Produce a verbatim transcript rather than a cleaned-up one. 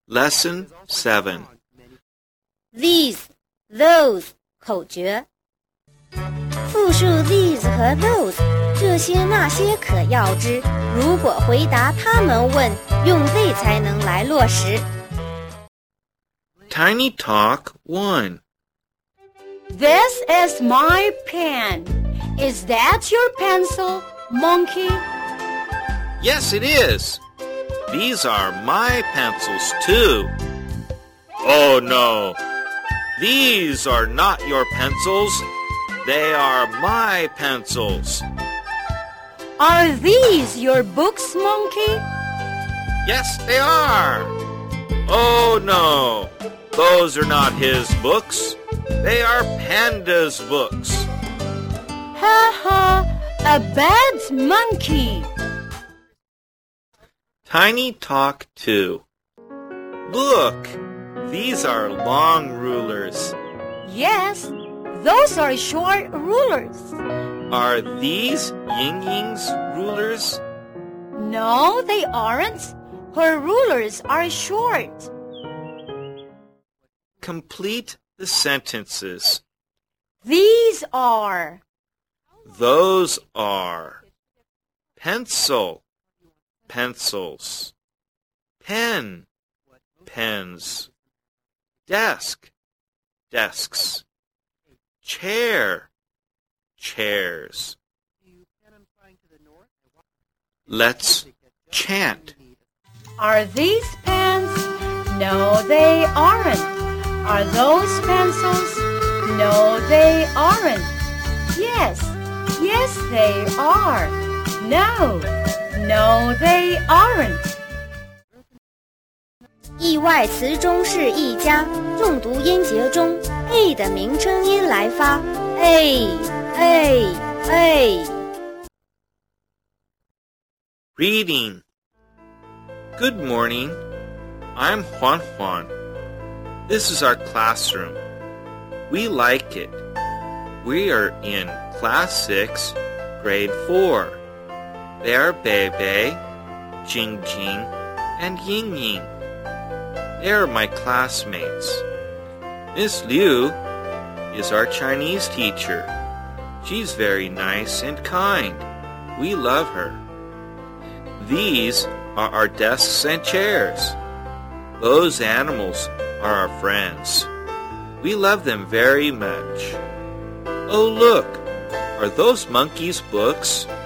Lesson seven. These, those 口诀。复数 these 和 those 这些那些可要之，如果回答他们问，用 they 才能来落实。 Tiny Talk one. This is my pen. Is that your pencil, monkey? Yes, it is. These are my pencils, too. Oh, no. These are not your pencils. They are my pencils. Are these your books, monkey? Yes, they are. Oh, no. Those are not his books. They are Panda's books. Ha ha, a bad monkey. Tiny Talk two. Look, these are long rulers. Yes, those are short rulers. Are these Ying Ying's rulers? No, they aren't. Her rulers are short. Complete the sentences. These are. Those are. Pencil, pencils. Pen, pens. Desk, desks. Chair, chairs. Let's chant. Are these pens? No, they aren't. Are those pencils? No, they aren't. Yes, yes, they are. No, no, they aren't. 意外词中是一家，重读音节中 a 的名称音来发 a a a。 Reading. Good morning. I'm Juan Juan. This is our classroom. We like it. We are in class six, grade four. They are Bei-Bei, Jing-Jing, and Ying-Ying. They are my classmates. Miss Liu is our Chinese teacher. She's very nice and kind. We love her. These are our desks and chairs. Those animals are our friends. We love them very much. Oh, look, are those monkeys' books?